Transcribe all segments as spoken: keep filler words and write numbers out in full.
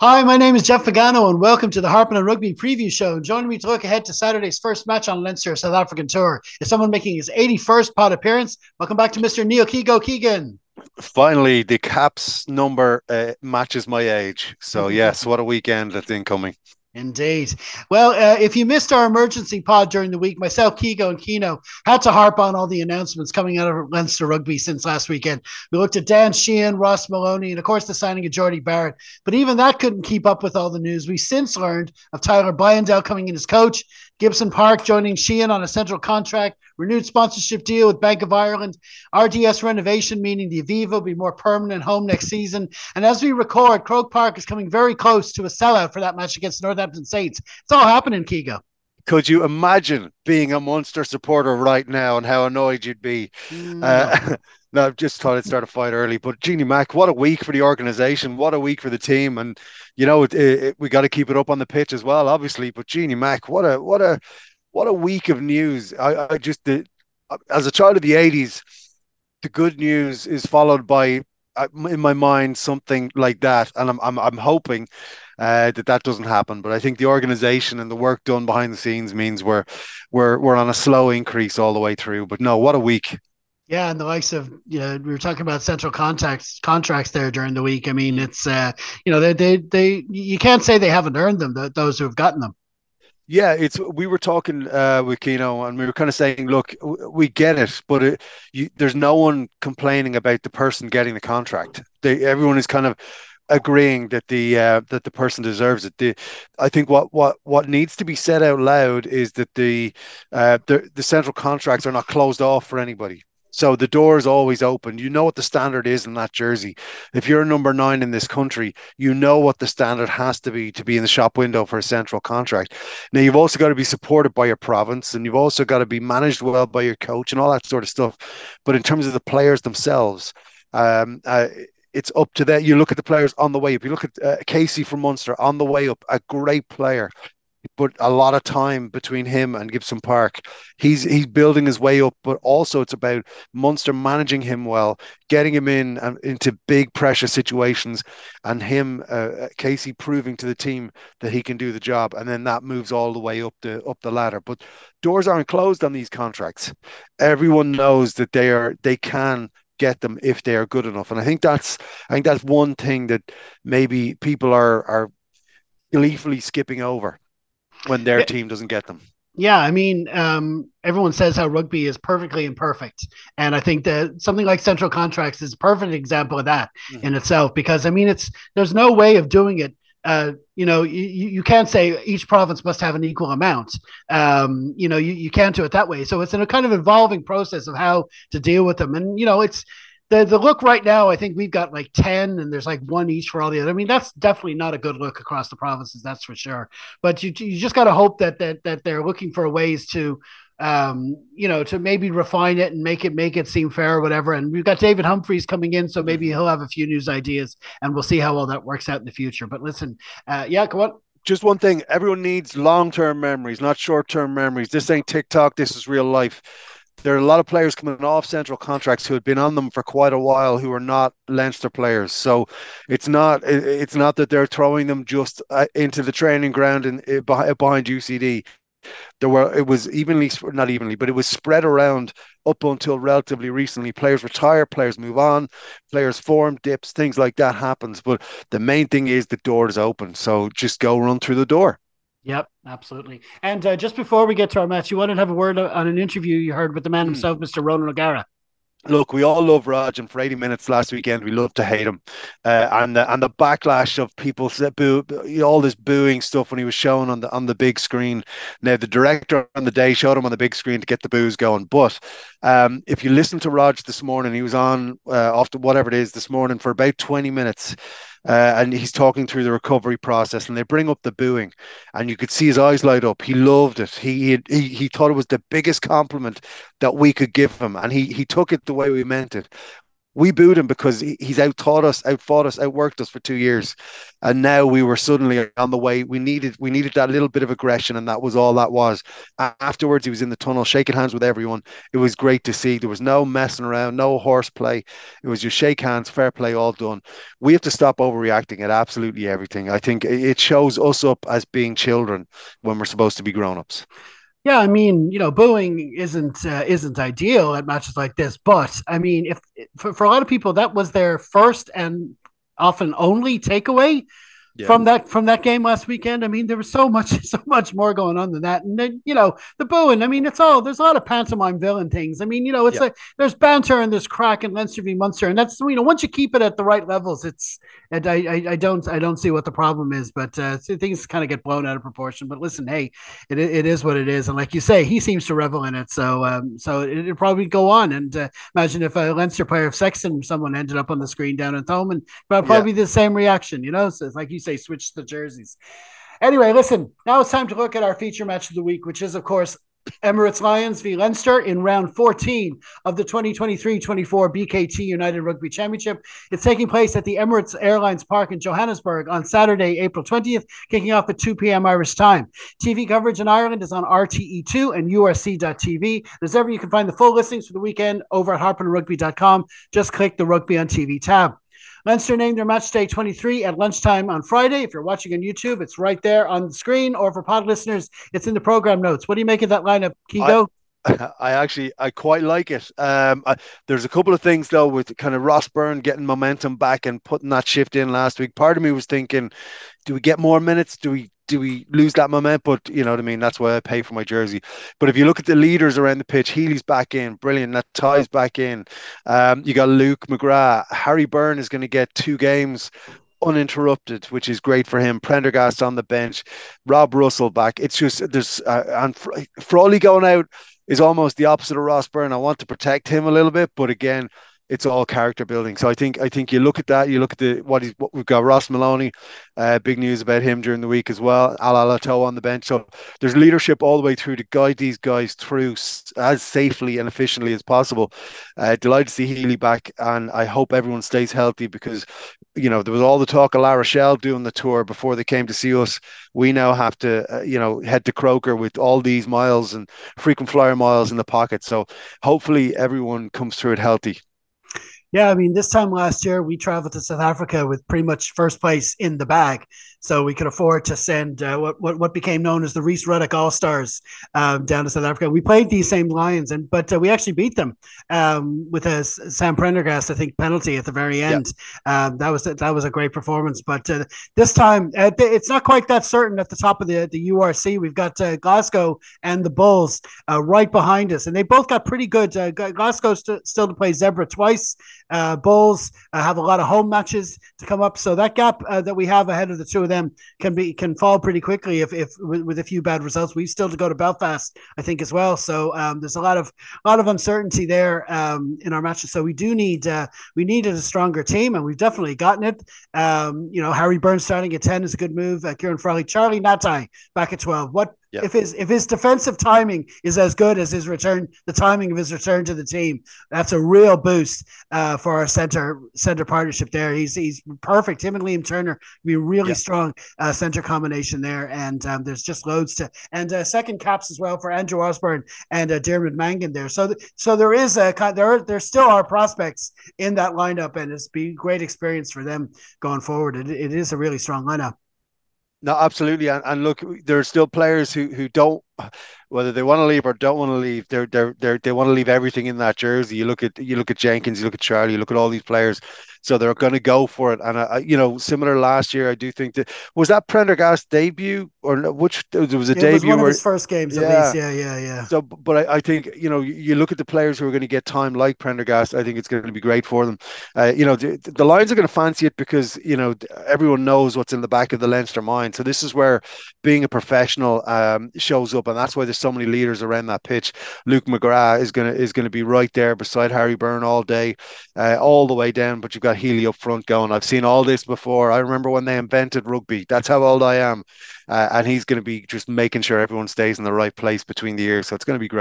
Hi, my name is Jeff Pagano, and welcome to the Harpen and Rugby Preview Show. Joining me to look ahead to Saturday's first match on Leinster South African tour is someone making his eighty-first pod appearance. Welcome back to Mister Neil Keego Keegan. Finally, the Caps number uh, matches my age. So, yes, what a weekend that's incoming. Indeed. Well, uh, if you missed our emergency pod during the week, myself, Keego, and Keno had to harp on all the announcements coming out of Leinster Rugby since last weekend. We looked at Dan Sheehan, Ross Maloney, and of course the signing of Geordie Barrett. But even that couldn't keep up with all the news. We since learned of Tyler Byandell coming in as coach, Gibson Park joining Sheehan on a central contract, renewed sponsorship deal with Bank of Ireland, R D S renovation, meaning the Aviva will be more permanent home next season. And as we record, Croke Park is coming very close to a sellout for that match against Northampton Saints. It's all happening, Keego. Could you imagine being a Munster supporter right now and how annoyed you'd be? Mm, no. Uh, no, I've just thought I'd start a fight early. But Jeannie Mac, what a week for the organisation. What a week for the team. And, you know, it, it, we got to keep it up on the pitch as well, obviously. But Jeannie Mac, what a, what a, what a week of news. I, I just, the, as a child of the eighties, the good news is followed by, uh, in my mind, something like that, and I'm I'm I'm hoping uh, that that doesn't happen. But I think the organisation and the work done behind the scenes means we're we're we're on a slow increase all the way through. But no, what a week! Yeah, and the likes of, you know, we were talking about central contacts contracts there during the week. I mean, Mm. it's uh, you know, they they they you can't say they haven't earned them, the, those who have gotten them. Yeah, it's we were talking uh, with Kino, and we were kind of saying, look, w- we get it, but it, you, there's no one complaining about the person getting the contract. They, everyone is kind of agreeing that the uh, that the person deserves it. The, I think what what what needs to be said out loud is that the uh, the the central contracts are not closed off for anybody. So the door is always open. You know what the standard is in that jersey. If you're number nine in this country, you know what the standard has to be to be in the shop window for a central contract. Now you've also got to be supported by your province, and you've also got to be managed well by your coach and all that sort of stuff. But in terms of the players themselves, um, uh, it's up to that. You look at the players on the way up. You look at uh, Casey from Munster on the way up, a great player, but a lot of time between him and Gibson Park. He's he's building his way up, but also it's about Munster managing him well, getting him in and into big pressure situations, and him uh, uh, Casey proving to the team that he can do the job, and then that moves all the way up the up the ladder. But doors aren't closed on these contracts. Everyone knows that they are they can get them if they are good enough. And I think that's I think that's one thing that maybe people are are gleefully skipping over when their Yeah, team doesn't get them. yeah, I mean, um, everyone says how rugby is perfectly imperfect, and I think that something like central contracts is a perfect example of that Mhm. in itself. Because I mean, it's there's no way of doing it. Uh, you know, you, you can't say each province must have an equal amount. Um, you know, you, you can't do it that way. So it's in a kind of evolving process of how to deal with them. And you know, it's the the look right now. I think we've got like ten, and there's like one each for all the other. I mean, that's definitely not a good look across the provinces. That's for sure. But you you just got to hope that that that they're looking for ways to um you know to maybe refine it and make it make it seem fair or whatever. And we've got David Humphreys coming in, so maybe Mhm. he'll have a few news ideas, and we'll see how all that works out in the future. But listen, uh yeah, go on. Just one thing, everyone needs long-term memories, not short-term memories. This ain't TikTok, this is real life. There are a lot of players coming off central contracts who had been on them for quite a while who are not Leinster players. So it's not it's not that they're throwing them just uh, into the training ground and uh, behind U C D. There were it was evenly, not evenly, but it was spread around up until relatively recently. Players retire, players move on, players form dips, things like that happens. But the main thing is the door is open, so just go run through the door. Yep, absolutely. And uh, just before we get to our match, you wanted to have a word on an interview you heard with the man Mm. himself, Mr. Ronan O'Gara. Look, we all love Raj, and for eighty minutes last weekend, we love to hate him. Uh, and the and the backlash of people boo, all this booing stuff when he was shown on the on the big screen. Now, the director on the day showed him on the big screen to get the boos going. But um, if you listen to Raj this morning, he was on uh, after whatever it is this morning for about twenty minutes. Uh, and he's talking through the recovery process, and they bring up the booing, and you could see his eyes light up. He loved it. He he he thought it was the biggest compliment that we could give him, and he he took it the way we meant it. We booed him because he, he's out-taught us, out-fought us, outworked us for two years, and now we were suddenly on the way. We needed we needed that little bit of aggression, and that was all that was. Afterwards, he was in the tunnel shaking hands with everyone. It was great to see. There was no messing around, no horseplay. It was just shake hands, fair play, all done. We have to stop overreacting at absolutely everything. I think it shows us up as being children when we're supposed to be grown-ups. Yeah, I mean, you know, booing isn't uh, isn't ideal at matches like this, but I mean, if for, for a lot of people that was their first and often only takeaway Yeah. from that from that game last weekend. I mean, there was so much so much more going on than that. And then, you know, the booing. I mean, it's all there's a lot of pantomime villain things. I mean, you know, it's Yeah. like there's banter and there's crack and Leinster v Munster, and that's you know once you keep it at the right levels, it's and I I, I don't I don't see what the problem is, but uh, so things kind of get blown out of proportion. But listen, hey, it it is what it is, and like you say, he seems to revel in it. So um so it, will probably go on. And uh, imagine if a Leinster player, if Sexton, someone ended up on the screen down at home, and but Yeah. probably the same reaction. You know, so it's like you say, switch the jerseys. Anyway, listen, now it's time to look at our feature match of the week, which is, of course, Emirates Lions v Leinster in round fourteen of the twenty twenty-three twenty-four B K T United Rugby Championship. It's taking place at the Emirates Airlines Park in Johannesburg on Saturday, April twentieth, kicking off at two p.m. Irish time. T V coverage in Ireland is on R T E two and U R C dot T V. As ever, you can find the full listings for the weekend over at harpen rugby dot com. Just click the Rugby on T V tab. Leinster named their match day twenty-three at lunchtime on Friday. If you're watching on YouTube, it's right there on the screen, or for pod listeners, it's in the program notes. What do you make of that lineup, Kigo? I, I actually I quite like it. Um, I, there's a couple of things though with kind of Ross Byrne getting momentum back and putting that shift in last week. Part of me was thinking, do we get more minutes? Do we do we lose that momentum? But you know what I mean. That's why I pay for my jersey. But if you look at the leaders around the pitch, Healy's back in, brilliant. Natai's back in. Um, you got Luke McGrath. Harry Byrne is going to get two games uninterrupted, which is great for him. Prendergast on the bench, Rob Russell back. It's just there's uh, and Frawley going out is almost the opposite of Ross Byrne. I want to protect him a little bit, but again, it's all character building. So I think I think you look at that, you look at the what he's what we've got Ross Maloney, uh, big news about him during the week as well. Al Alato on the bench. So there's leadership all the way through to guide these guys through as safely and efficiently as possible. Uh, delighted to see Healy back, and I hope everyone stays healthy because you know there was all the talk of La Rochelle doing the tour before they came to see us. We now have to uh, you know head to Croker with all these miles and frequent flyer miles in the pocket. So hopefully everyone comes through it healthy. Yeah, I mean, this time last year, we traveled to South Africa with pretty much first place in the bag. So we could afford to send uh, what, what what became known as the Reese Ruddock All Stars um, down to South Africa. We played these same Lions, and but uh, we actually beat them um, with a Sam Prendergast, I think, penalty at the very end. Yeah. Um, that was that was a great performance. But uh, this time, uh, it's not quite that certain at the top of the the U R C. We've got uh, Glasgow and the Bulls uh, right behind us, and they both got pretty good. Uh, Glasgow st- still to play Zebra twice. Uh, Bulls uh, have a lot of home matches to come up, so that gap uh, that we have ahead of the two of them can be can fall pretty quickly if if with, with a few bad results. We still to go to Belfast, I think, as well. So um, there's a lot of a lot of uncertainty there um, in our matches. So we do need uh, we needed a stronger team, and we've definitely gotten it. Um, you know, Harry Burns starting at ten is a good move. Uh, Kieran Frawley, Charlie Natai back at twelve. What Yep. If his if his defensive timing is as good as his return, the timing of his return to the team, that's a real boost uh, for our center center partnership there. He's he's perfect. Him and Liam Turner be a really yep. strong uh, center combination there, and um, there's just loads to and uh, second caps as well for Andrew Osborne and uh, Dermot Mangan there. So th- so there is a there are, there still are prospects in that lineup, and it's be great experience for them going forward. It, it is a really strong lineup. No, absolutely, and, and look, there are still players who who don't, whether they want to leave or don't want to leave. They're they're they they want to leave everything in that jersey. You look at you look at Jenkins, you look at Charlie, you look at all these players. So they're going to go for it, and I, you know, similar last year, I do think that was that Prendergast debut or which there was a it debut. Was one where, of his first games, yeah, at least. Yeah, yeah, yeah. So, but I, I think you know, you, you look at the players who are going to get time like Prendergast. I think it's going to be great for them. Uh, you know, the, the Lions are going to fancy it because you know everyone knows what's in the back of the Leinster mind. So this is where being a professional um, shows up, and that's why there's so many leaders around that pitch. Luke McGrath is going to is going to be right there beside Harry Byrne all day, uh, all the way down. But you've got Healy up front going. I've seen all this before. I remember when they invented rugby. That's how old I am. Uh, and he's going to be just making sure everyone stays in the right place between the ears. So it's going to be great.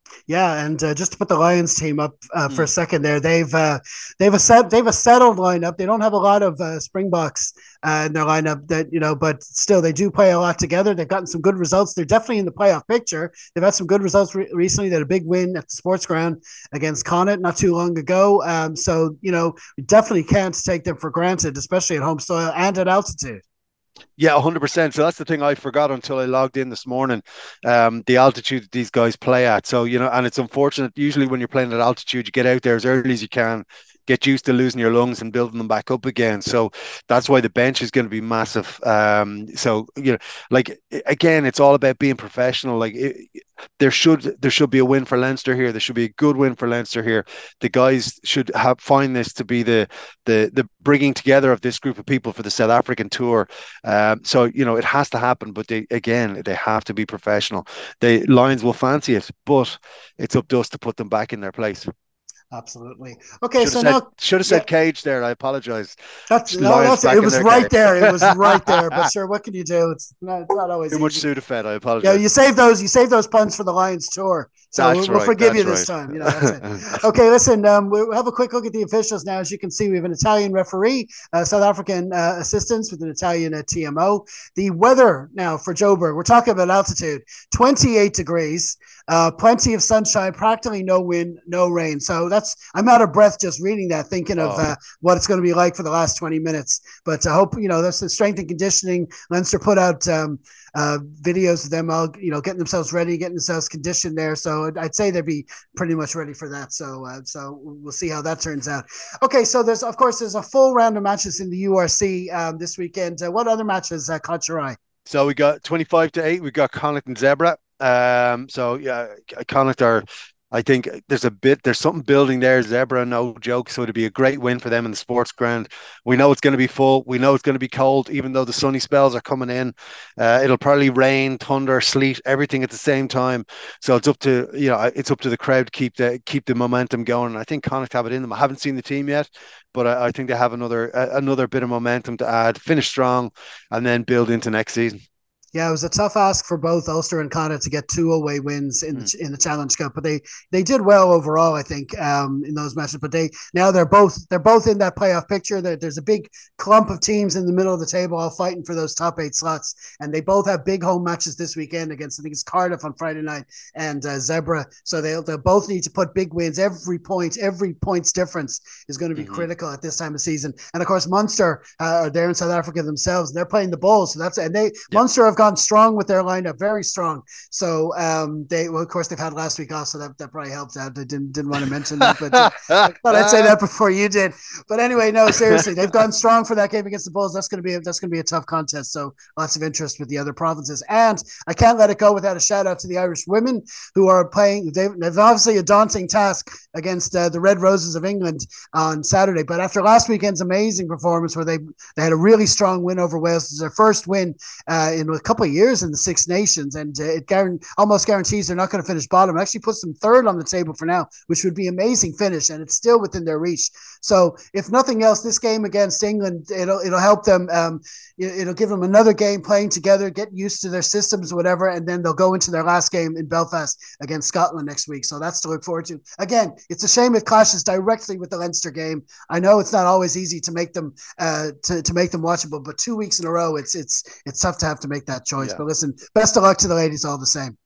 Yeah, and uh, just to put the Lions team up uh, for a Mm. second there, they've uh, they've a set they've a settled lineup. They don't have a lot of uh, Springboks uh, in their lineup that you know, but still they do play a lot together. They've gotten some good results. They're definitely in the playoff picture. They've had some good results re- recently. They had a big win at the Sports Ground against Connacht not too long ago. Um, so you know, we definitely can't take them for granted, especially at home soil and at altitude. Yeah, one hundred percent. So that's the thing I forgot until I logged in this morning. Um, the altitude that these guys play at. So, you know, and it's unfortunate. Usually when you're playing at altitude, you get out there as early as you can, get used to losing your lungs and building them back up again. So that's why the bench is going to be massive. Um, so, you know, like again, it's all about being professional. Like it, there should there should be a win for Leinster here. There should be a good win for Leinster here. The guys should have find this to be the the the bringing together of this group of people for the South African tour. Um, so you know it has to happen, but they again they have to be professional. The Lions will fancy it, but it's up to us to put them back in their place. Absolutely. Okay, Should have so said now, should have yeah, said cage there. I apologize. that's no, Lions that's it. back in Was their right cage. there. It was right there. But sure, what can you do? It's not, it's not always Too much easy. Sudafed. I Yeah, you apologize. save those. You save those puns for the Lions tour, so we'll, That's we'll right. forgive you That's this right. time. You know, that's it. Okay, listen. Um, we'll have a quick look at the officials now. As you can see, we have an Italian referee, uh, South African uh, assistants with an Italian uh, T M O. The weather now for Joburg. We're talking about altitude. twenty-eight degrees. Uh, plenty of sunshine, practically no wind, no rain. So that's I'm out of breath just reading that, thinking of Oh, uh, what it's going to be like for the last twenty minutes. But I hope you know that's the strength and conditioning. Leinster put out um, uh, videos of them all, you know, getting themselves ready, getting themselves conditioned there. So I'd say they'd be pretty much ready for that. So, uh, so we'll see how that turns out. Okay, so there's of course there's a full round of matches in the U R C um, this weekend. Uh, what other matches uh, caught your eye? so we got twenty-five to eight. We got Connacht and Zebra. Um, so yeah, Connacht are. I think there's a bit, there's something building there. Zebra, no joke. So it'd be a great win for them in the sports ground. We know it's going to be full. We know it's going to be cold, even though the sunny spells are coming in. Uh, it'll probably rain, thunder, sleet, everything at the same time. So it's up to, you know, it's up to the crowd to keep the keep the momentum going. I think Connacht have it in them. I haven't seen the team yet, but I, I think they have another uh, another bit of momentum to add. Finish strong, and then build into next season. Yeah, it was a tough ask for both Ulster and Connacht to get two away wins in Mm. the in the Challenge Cup, but they they did well overall, I think, um, in those matches. But they now they're both they're both in that playoff picture. There, there's a big clump of teams in the middle of the table all fighting for those top eight slots, and they both have big home matches this weekend against I think it's Cardiff on Friday night and uh, Zebra. So they they both need to put big wins. Every point, every points difference is going to be Hmm. critical at this time of season. And of course, Munster uh, are there in South Africa themselves, and they're playing the Bulls. So that's and they Yeah. Munster have gone strong with their lineup, very strong. So um, they, well, of course, they've had last week off, so that, that probably helped out. I didn't didn't want to mention that, but uh, I thought I'd say that before you did. But anyway, no, seriously, they've gone strong for that game against the Bulls. That's going to be a, that's going to be a tough contest. So lots of interest with the other provinces, and I can't let it go without a shout out to the Irish women who are playing. They've, they've obviously a daunting task against uh, the Red Roses of England on Saturday, but after last weekend's amazing performance, where they they had a really strong win over Wales, it's their first win uh, in a couple of years in the Six Nations, and uh, it guarant- almost guarantees they're not going to finish bottom. It actually puts them third on the table for now, which would be amazing finish, and it's still within their reach. So, if nothing else, this game against England, it'll it'll help them. Um, it'll give them another game playing together, get used to their systems, whatever, and then they'll go into their last game in Belfast against Scotland next week. So that's to look forward to. Again, it's a shame it clashes directly with the Leinster game. I know it's not always easy to make them uh, to to make them watchable, but two weeks in a row, it's it's it's tough to have to make that choice. Yeah. But listen, best of luck to the ladies all the same.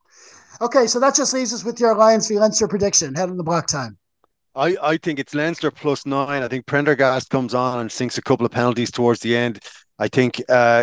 Okay, so that just leaves us with your Lions v Leinster prediction. Head on the block time. I, I think it's Leinster plus nine. I think Prendergast comes on and sinks a couple of penalties towards the end. I think uh,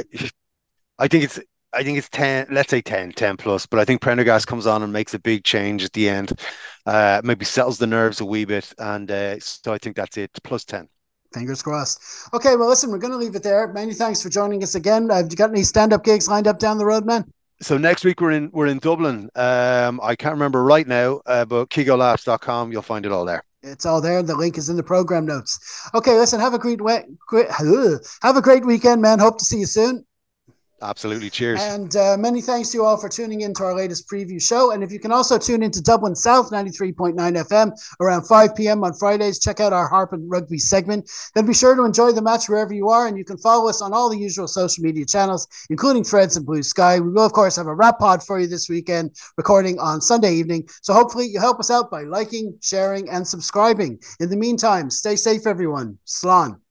I think it's I think it's ten, let's say ten, ten plus, but I think Prendergast comes on and makes a big change at the end. Uh, maybe settles the nerves a wee bit. And uh, so I think that's it, plus ten. Fingers crossed. Okay, well, listen, we're going to leave it there. Many thanks for joining us again. Have you got any stand-up gigs lined up down the road, man? So next week we're in we're in Dublin. Um, I can't remember right now, uh, but kigo laughs dot com, you'll find it all there. It's all there. The link is in the program notes. Okay, listen, have a great, great have a great weekend, man. Hope to see you soon. Absolutely. Cheers. And uh, many thanks to you all for tuning in to our latest preview show. And if you can also tune into Dublin South ninety-three point nine F M around five p.m. on Fridays, check out our Harp and Rugby segment. Then be sure to enjoy the match wherever you are. And you can follow us on all the usual social media channels, including Threads and Blue Sky. We will, of course, have a wrap pod for you this weekend, recording on Sunday evening. So hopefully you help us out by liking, sharing, and subscribing. In the meantime, stay safe, everyone. Slán.